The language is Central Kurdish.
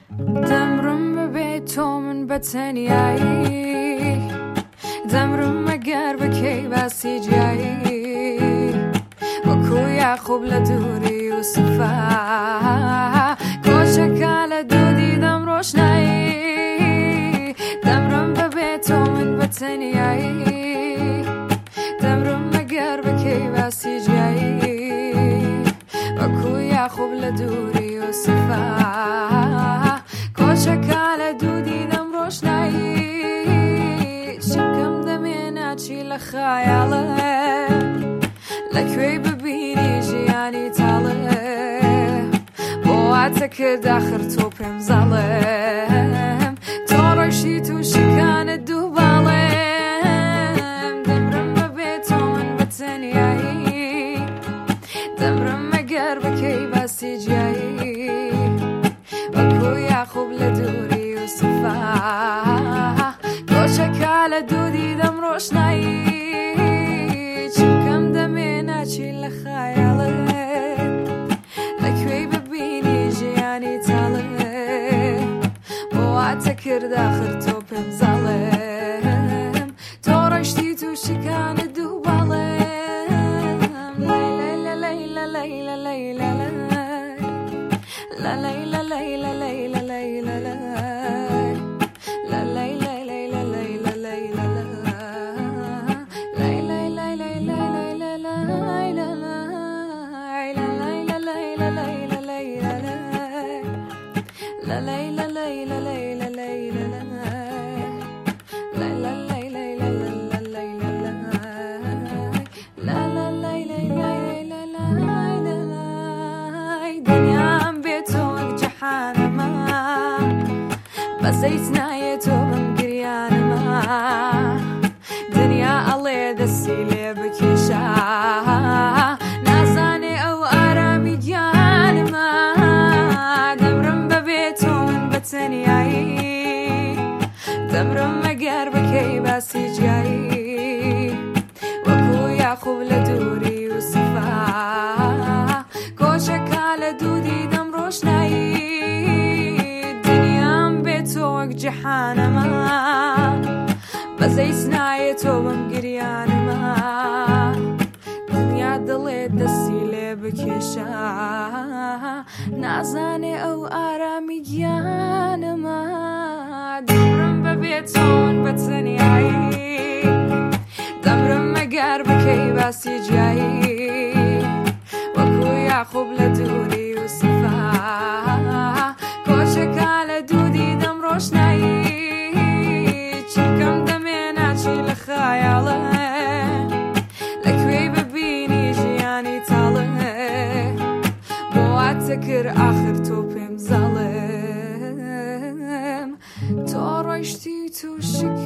دەمڕم بەبێ تۆ من بەتەنیایی دەمڕم ئەگەر بکەی باسی جایی وەکو یاخوب لە دووری یوسفا کۆچەکە لە دوودی دەم ڕۆشنایی دەمڕم بەبێ تۆ من بەتەنیایی دەمڕم ئەگەر بکەی باسی جایی وەکو یاخوب لە دووری یوسفا کۆچەکە لە دوودی دەم ڕۆشنایی چکەم دەمێنە چی لە خەیاڵە لەکوێی ببینی ژیانی تاڵە بۆ واتە کرد ئاخر تۆ پێم زاڵم تۆ ڕۆیشتی تووشەکانە دوو باڵێم دەمرم بەبێ تۆ من بەتەنیایی دەمرم ئەگەر بکەی باسی جیایی وەکو یاخوب لە دووری یوسفا کۆچەکە لە دوودی دەم ڕۆشنایی چکەم دەمێنە چی لە خەیاڵە لەکوێی ببینی ژیانی تاڵە بۆ واتە کرد ئاخر تۆ پێم زاڵم تۆ ڕۆیشتی تووشەکانە دوو باڵێم لەیلە لەیلە لەیلە لەیلە لەیلە لەیلە لەیلە لەیلە بەزەیت نایێت تۆ بم گریانەما دنیا ئەڵێ دەستی لێ بکێشە نازانێ ئەو ئارامی گیانەما دەمرم بەبێ تۆ من بەتەنیایی دەمرم ئەگەر بکەی باسی جیایی وەکو یاخوب لە دووری یوسفا کۆچەکە لە دوودی دەم ڕۆشنایی جەحانەما بەزەیت نایێت تۆ بم گریانەما دنیا دڵێت دەستی لێ بکێشە نازانێ ئەو ئارامی گیانەما دەمرم بەبێ تۆ من بەتەنیایی دەمرم ئەگەر بکەی باسی جیایی وەکو یاخوب لە دووری یوسفا کۆچەکە لە دوودی دەم ڕۆشنایی چکەم دەمێنە چی لە خەیاڵە لەکوێی ببینی ژیانی تاڵە بۆ واتە کرد ئاخر تۆ پێم زاڵم تۆ ڕۆیشتی تووشەکە